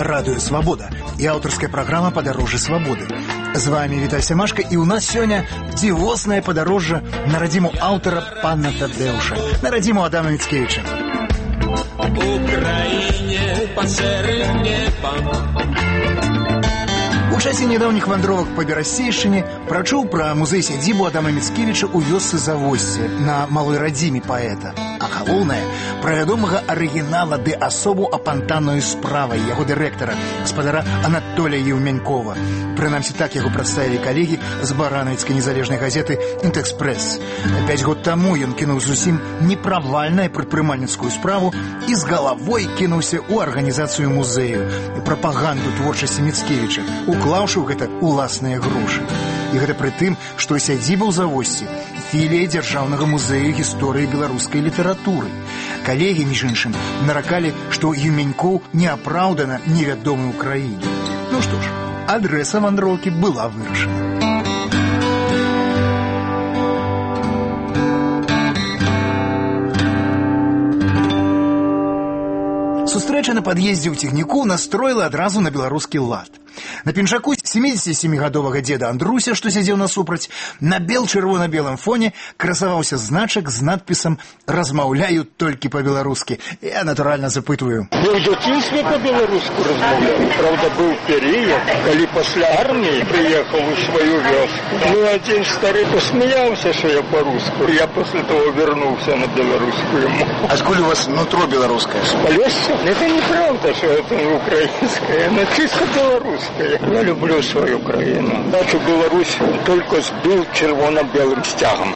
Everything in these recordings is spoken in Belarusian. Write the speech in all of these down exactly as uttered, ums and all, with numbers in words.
радыё «Свабода» і аўтарская праграма «Падарожжа свабоды». З вами Віталь Семашка, і ў нас сёння дзівоснае падарожжа на радзіму аўтара пана Тадеуша, на радзіму Адама Міцкевіча. Украіне пад шэрым небам. У часе нядаўніх вандровак па Берасцейшчыне прачуў пра музей-сядзібу Адама Міцкевіча ў вёсцы Завосце на малой радзіме паэта. А галоўнае, пра вядомага арыгінала ды асобу апантаною справай яго дырэктара, гаспадара Анатолія Еўмянькова. Прынамсі, так яго прадставілі калегі з баранавіцкай незалежнай газеты «Інтэкспрэс». Пяць год таму ён кінуў зусім неправальную прадпрымальніцкую справу і з галавой кінуўся ў арганізацыю музею і прапаганду творчасці Міцкевіча, уклаўшы ў гэта ўласныя грошы. І гэта пры тым, што сядзіба ў Завосці філія Дзяржаўнага музею гісторыі беларускай літаратуры. Калегі, між іншым, наракалі, што Еўмянькоў неапраўдана невядомы ў краіне. Ну што ж, адрэса вандроўкі была вырашана. Сустрэча на пад'ездзе ў цягніку настроіла адразу на беларускі лад. На пінжаку семідзесятсемігадовага дзеда Андруся, што сядзеў насупраць, на бел-чырвона-белым фоне красаваўся значак з надпісам «Размаўляю толькі па-беларускі». Я, натуральна, запытваю. Мы ў дзяцінстве па-беларуску размаўляем. Правда, быў перыяд, калі пасля арміі прыехаў у сваю вёску. Ну, адзін стары пасмяяўся, што я па-руску. Я пасля того вярнуўся на беларускую мову. А скуль у вас нутро беларускае? З Полесся? Это неправда, что это украинское, но чисто белорусское. Я люблю свою краину. Нашу Беларусь только с бел-червоно-белым стягом.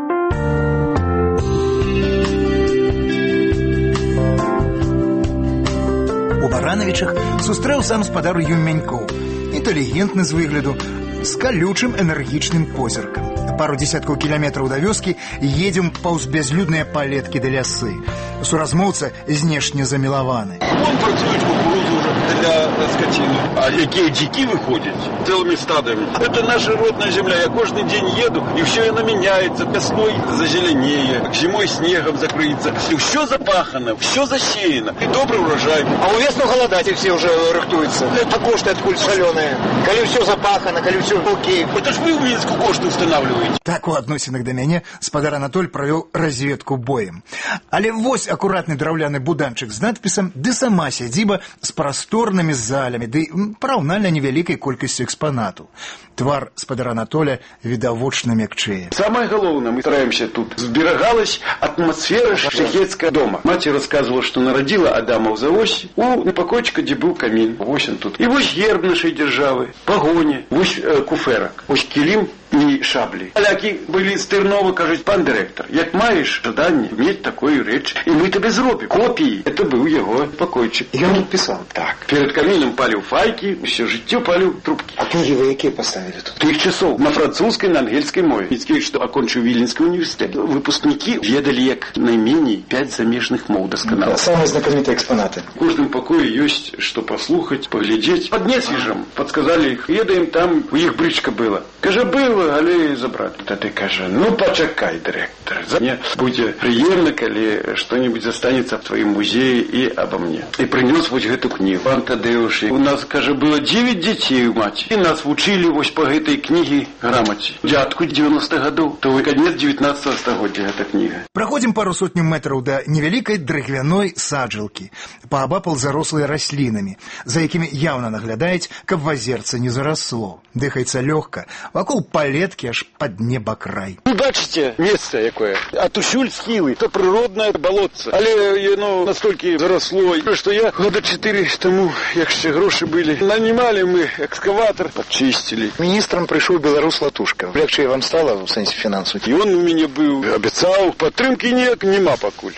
У Баранавічах сустрэў сам спадар Еўмянькоў. Інтэлігентны з выгляду, з калючым энергічным позіркам. Пару десяткаў кіляметраў да вёскі едзем паўз бязлюдныя палеткі да лясы. Суразмоўца знешне замілаваны. Вон працуюць кукурузу уже для скотины. А якія дзікі выходят целыми стадами. Это наша родная земля. Я каждый день еду, и все она меняется. Весной зазеленее, зимой снегом закрыется. И все запахано, все засеяно. И добрый урожай. А у весну голодать и все уже рыхтуются. А кошты откуль соленые. Коли все запахано, коли все окей. Это ж вы в Минску кошты устанавливаете. Так у адносінах да мяне спадар Анатоль правёў разведку боем. Але вось акуратны драўляны буданчык з надпісам, ды сама сядзіба з прасторнымі залямі, ды параўнальна невялікай колькасцю экспанату. Твар спадара Анатоля відавочна мякчэе. Самое главное, мы стараемся тут. Зберагалась атмосфера шляхецкого дома. Мать рассказывала, что народила Адама в Завосе у непокойчика, где был камин. Вось он тут. И вось герб нашей державы, погони, вось э, куферок, вось килим и шабли. Аляки были з Тернова, кажуть, пан директор, як маешь жадание иметь такую речь, и мы тебе зробим. Копии. Это был его покойчик. И он написал. Так. Перед камином палил файки, все життё палил трубки. А книги вы какие поставили тут? Трих часов. На французской, на английской мове. Міцкевич, что окончил Виленский университет. Выпускники ведали як найменее пять замежных мов досконало. Да, самые знаменитые экспонаты. В каждом покое есть что послухать, поглядеть. Под Несвежем подсказали их. Едаем там, у их бричка была. Каже, было, але забрать. Та ты каже, ну почекай, директор. Мне будет приемно, коли что-нибудь застанется в твоем музее и обо мне. И принес вот эту книгу. Пан Тадеуш. У нас, каже, было девять детей у мать. И нас учили вот по этой книге грамоте. Дядку девяностых годов. То вы конец девятнадцатого стагоддзя эта книга. Праходзім пару сотню метраў да невялікай дрыгвяной саджалкі. Паабапал зарослыя раслінамі, за якімі яўна наглядаюць, каб вазерца не зарасло. Дыхаецца лёгка, вакол палеткі аж пад небакрай. Ну, бачите, место якое. Атусюль схилы, то природное болотце. Але оно настолько заросло, что я года четыре тому, як ще гроши были, нанимали мы экскаватор, подчистили. Министром пришел белорус Латушка. Легче вам стало в сенсе финансов? И он у меня был, обещал, подтримки нет, нема покуль.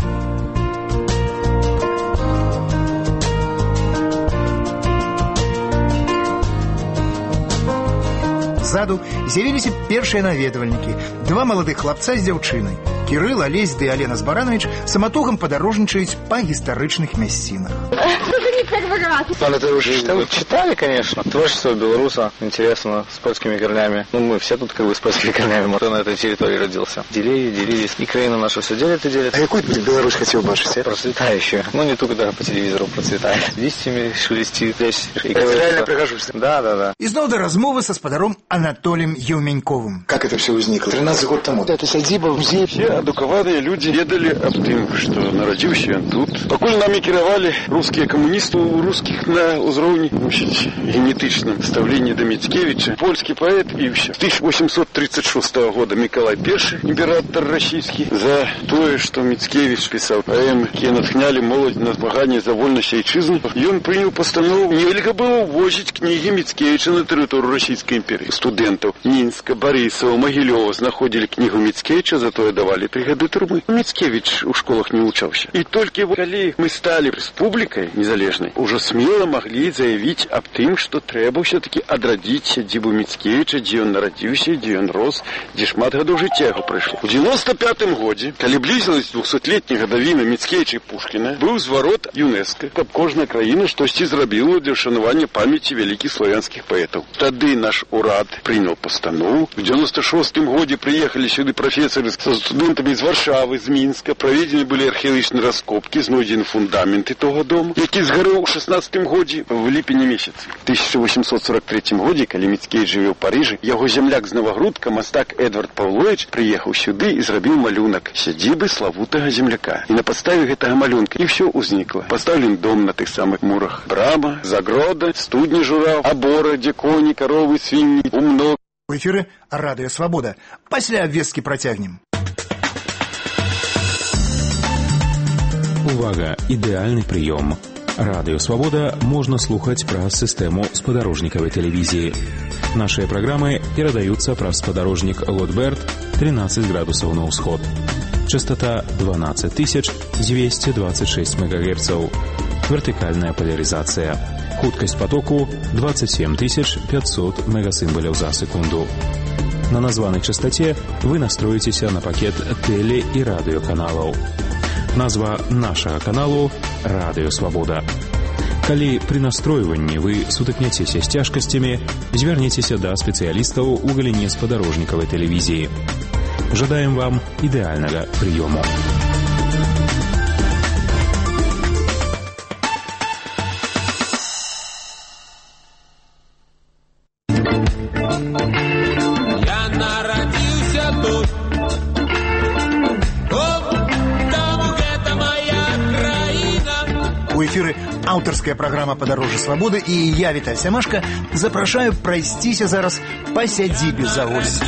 Ззаду з'явіліся першыя наведвальнікі. Два маладых хлапца з дзяўчынай. Кірыл, Алесь ды Алена з Баранавіч саматугам падарожнічаюць па гістарычных мясцінах. Вы не первый раз. Он это уже читал? Читали, конечно. Творчество белоруса интересно, с польскими корнями. Ну, мы все тут как бы с польскими корнями. Кто на этой территории родился. Делили, делились. И краина наша все делит и делит. А какую ты Беларусь хотел бачить? Процветающую. Ну, не только даже по телевизору процветает. Листьями шелестит. И это реально пригожусь. Да, да, да. И снова до размовы со спадаром Анатолием Еўменьковым. Как это все возникло? тринадцать год тому. Это садиба, музей. Все адукаваныя люди ведали об тым, что народился он тут. Покуль нами кіравали русские коммунисты, у русских на узроўні генетычным ставлении до Мицкевича. Польский поэт и все. тысяча восемьсот тридцать шестого года Миколай Первый, император российский, за то, что Мицкевич писал поэмы, которые натхняли молодь на змагання за вольность отчизны. И он принял постанову, нельзя было увозить книги Мицкевича на территорию Российской империи. Студентов Минска, Борисова, Могилева находили книгу Мицкевича, зато и давали три года тюрьмы. Мицкевич в школах не учился. И только когда мы стали республикой незалежной, уже смело могли заявить об том, что треба все-таки отрадить сядзібу Мицкевича, где он народился, где он рос, где шмат годов жыцця яго прыйшло. В девяносто пятом году, когда близилась двухсотлетняя годовина Мицкевича и Пушкина, был зворот ЮНЕСКО, каб кожная краіна штосьці зрабіла для вшанування памяти великих славянских поэтов. Тады наш урад принял постанову. В девяносто шестом году приехали сюда профессоры со студентами из Варшавы, из Минска. Проведены были археологические раскопки, знойдены фундаменты того дома, які згорел в шестнадцатом году в липені месяце. В тысяча восемьсот сорок третьем году, когда Мицкевич жил в Париже, его земляк з Новогрудка, мастак Эдвард Павлович, приехал сюда и зрабіў малюнок сядзібы славутага земляка. И на подставе гэтага малюнка и все узникло. Поставлен дом на тых самых мурах. Брама, загрода, студні жураў, абора, дзе коні, коровы, свиньи, умно. В эфире Радио Свобода. Пасля обвестки протягнем. Увага! Ідэальны прыём. Радыё Свабода можна слухаць праз сістэму спадарожнікавай тэлевізіі. Нашыя праграмы перадаюцца праз спадарожнік Лотберт тринадцать градусаў на ўсход. Частота двенадцать тысяч двести двадцать шесть мегагерцаў. Вертыкальная поляризация. Хуткасць потоку двадцать семь тысяч пятьсот мегасимволяў за секунду. На названай частоте вы настроіцеся на пакет теле- і радыёканалаў. Назва нашага каналу «Радыё Свабода». Калі пры настройванні вы сутыкняцеся з цяжкасцямі, звярніцеся да спецыялістаў у галіне спадарожнікавай тэлевізіі. Жадаем вам ідэальнага прыёму. Аўтарская праграма «Падарожжа свабоды» і я, Віталь Сямашка, запрашаю прайсціся зараз па сядзібе Завосся.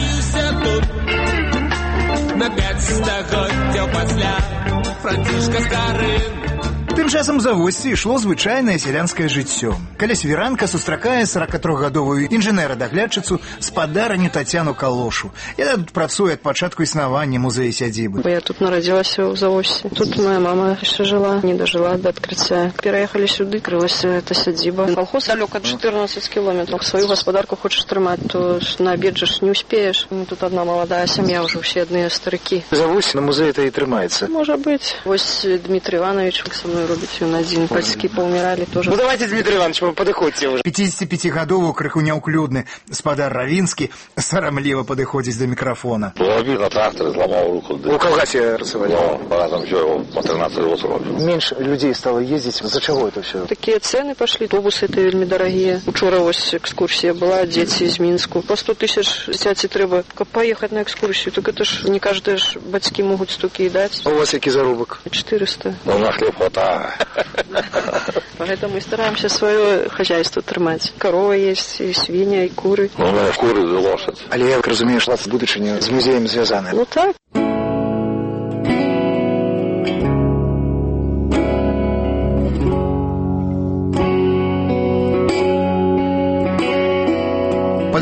На пять стагоддзяў пасля Францішка Скарын. Тым часам за Завосці ішло звычайнае сялянскае жыццё. Каля свіранка сустракае сорокатрохгадовую інжынера-даглядчыцу спадарыню Тацяну Калошу. Яна тут працуе ад пачатку існавання музея сядзібы. Я тут нарадзілася ў Завосці. Тут моя мама яшчэ жыла, не дажыла да адкрыцця. Пераехалі сюды, крылася эта сядзіба. Колхоз далёк ад четырнадцать кіламетраў. Сваю гаспадарку хочаш трымаць, то на абед жа не успееш. Тут одна маладая сям'я, ўжо ўсе адныя старыкі. Завосці на музеі-то і трымаецца. Можа быць. Вось Дмітрий Иванович са мной робіць ён адзін. Бацькі паўміралі тоже. Ну давайте, Дмитрий Иванович, вы падыходзьце уже. пятидесятипятигадовы крыху няўклюдны спадар Равінскі сарамліва падыходзіць до мікрафона. Побіг на трактор, зламаў руку. У калгасе працавалі. Ну, разом все, его по тринадцать год робіў. Менш людей стало ездить. За чего это все? Такие цены пошли. Автобусы это вельмі дорогие. Учора ось экскурсия была, дети из Минску. По сто тысяч взять и треба. Как поехать на экскурсию, так это ж не каждые ж батьки могут столько и дать. А у вас який заробок? четыреста. Ну, на хлеб хватает. Поэтому и стараемся свое хозяйство трымать. Корова есть, и свинья, и куры. Ну, у меня куры и лошадь. Але я разумею, что в будучыні з музеем звязаны. Ну так.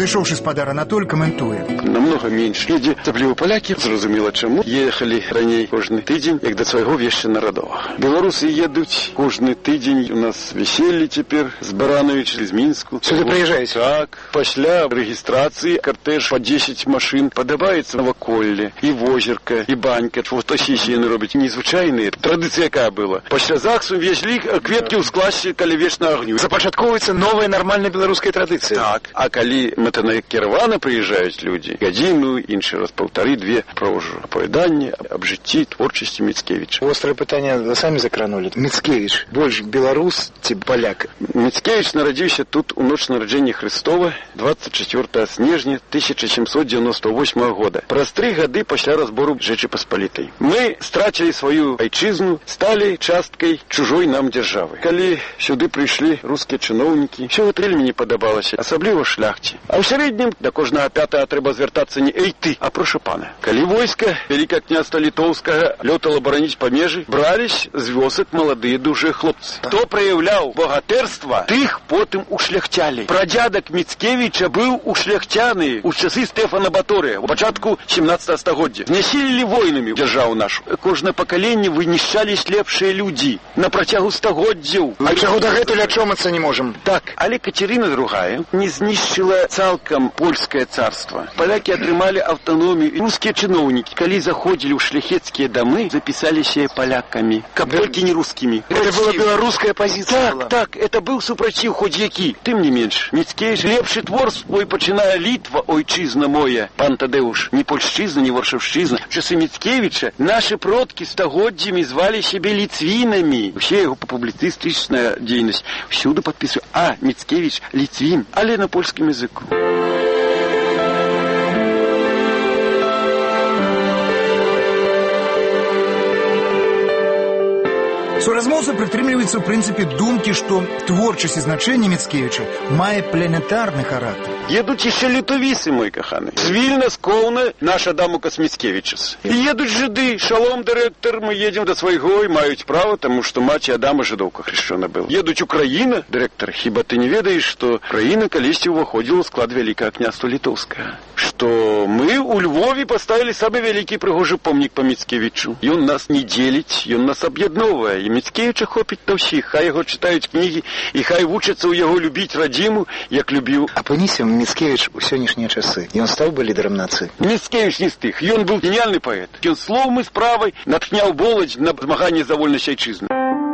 Падышоўшы спадар Анатоль каментуе. Намного менш. Людзі, асабліва палякі, зразумела чаму, ехалі раней кожны тыдзень, як да свайго вешча нарадовага. Беларусы едуць кожны тыдзень, у нас веселлі цяпер з Барановича, з Мінску. Сюды прыязджаеце? Так. Пасля рэгістрацыі картэж па дзесяць машын падабаецца наваколле, і возерка, і банька. Фотосесіі яны робяць незвычайныя. Традыцыя якая была? Пасля ЗАГСу везлі кветкі ў скласці каля вечнага агню. Запачатковваецца новая нармальная беларуская традыцыя. Так. А калі мэтанакіравана прыязджаюць людзі, гадзіну, іншы раз паўтары, две пра ўжо апавяданні аб жыцці, творчасці Міцкевіча. Острае пытанне вы самі закранулі. Міцкевіч больш беларус ці паляк? Міцкевіч нарадзіўся тут у ноч нараджэння Хрыстова двадцать четвёртого снежня тысяча семьсот девяносто восьмого года. Праз тры гады пасля разбору Жэчы Паспалітай. Мы страцілі сваю айчызну, сталі часткай чужой нам дзяржавы. Калі сюды прыйшлі рускія чыноўнікі, ўсё гэта вельмі не падабалася, асабліва шляхце. А ў сярэднім да кожнага пятага трэба звяртацца не «эй ты», а «проша пана». Калі войска Вялікае княства Літоўскага лётала бараніць памежы, брались з вёсак маладыя дужыя хлопцы. Хто праяўляў багатэрства, тых потым ушляхцялі. Прадзядак Міцкевіча быў ушляхцяны ў часы Стэфана Баторыя у пачатку семнадцатага стагоддзя. Знясілілі войнамі дзяржаву нашу. Кожнае пакаленне вынішчались лепшыя людзі на працягу стагоддзяў. А чаго дагэтуль ачомацца не можам? Так, але Кацярына другая не знішчыла цалкам польскае царства. Палякі атрымалі аўтаномію. Рускія чыноўнікі, калі заходзілі ў шляхецкія дамы, запісаліся палякамі, каб толькі не рускімі. Это была беларуская пазіцыя. Так, так, это быў супраціў хоць які. Тым не менш, Міцкевіч лепшы твор свой пачынае «Літва, ойчызна моя». Пан Тадеуш, не польшчызна, не варшаўшчызна. В часы Міцкевіча нашы продкі стагоддзямі звалі сябе ліцвінамі. Усе яго публіцыстычная дзейнасць всюды падпісвае «А, Міцкевіч, ліцвін», але на польскім языку. Суразмоўцы прытрымліваюцца ў прынцыпе думкі, што творчасць і значэнне Міцкевіча мае планетарны характар. Едуць яшчэ літовісы, мой каханы. З Вільна, з Коўна, наш Адамукас Міцкевічас. І едуць жыды. Шалом, дырэктар, мы едзем да свайго і маюць права, таму што маці Адама жыдоўка хрышчона была. Едуць Украіна, дырэктар, хіба ты не ведаеш, што краіна калісьці ўваходзіла ў склад Вялікага княства Літоўскага? Што мы ў Львове паставілі самы вялікі прыгожы помнік па Міцкевічу. Ён нас не дзеліць, ён нас аб'ядноўвае. Міцкевіча хопіць на ўсіх, хай яго чытаюць кнігі і хай вучацца ў яго любіць радзіму, як любіў. Апынісім Міцкевіч у сённяшнія часы. Ён стаў бы лідарам нацыі. Міцкевіч не з тых. Ён быў геніяльны паэт. Ён словам і справай натхняў моладзь на змаганне за вольнасць айчызны.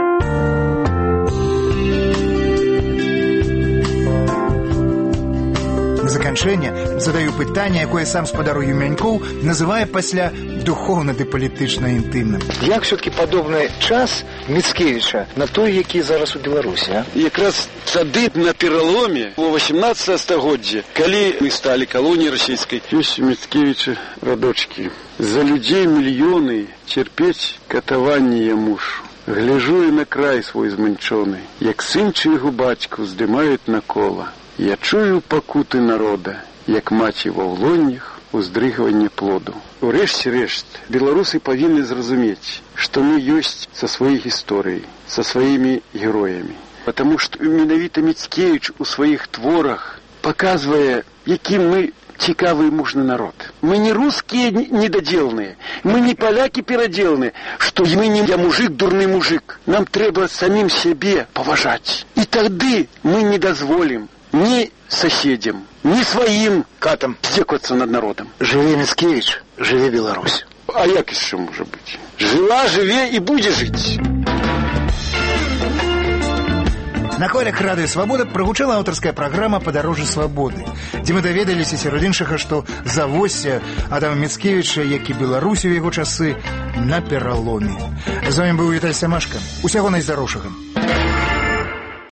На заканчэнне задаю пытанне, якое сам спадар Юмянькоў называе пасля духоўна-ды-палітычна інтымным. Як все-таки падобны час Міцкевіча на той, які зараз у Беларусі, а? Якраз тады на пераломе у восемнадцатага стагоддзя, калі мы сталі калоніяй расійскай, ёсць у Міцкевіча радочкі. За людзей мільёны цярпець катаванне я мушу. Гляжу і на край свой зманчоны, як сын чыйго бацьку здымаюць на кола. Я чую пакуты народа, як маці ва ўлоннях уздрыгванне плоду. Урэшце рэшт, беларусы павінны зразумець, што мы ёсць са сваёй гісторыяй, са сваімі героямі. Потому што менавіта Міцкевіч у сваіх творах паказвае, якім мы цікавы і мужны народ. Мы не рускія недадзелныя, мы не палякі перадзелныя, што мы не я мужик, дурны мужик. Нам трэба самім сябе паважаць. І тады мы не дазволім ні соседям, ні сваім катам здзеквацца над народам. Жыве Міцкевіч, жыве Беларусь. А як яшчэ можа быць? Жыла, жыве і будзе жыць. На хвалях радыё «Свабода» прагучала аўтарская праграма «Падарожжа свабоды», дзе мы даведаліся сярод іншага, што завосся Адама Міцкевіча, як і Беларусь у яго часы, на пераломе. З вамі быў Віталь Самашка. Усяго найздароўшага.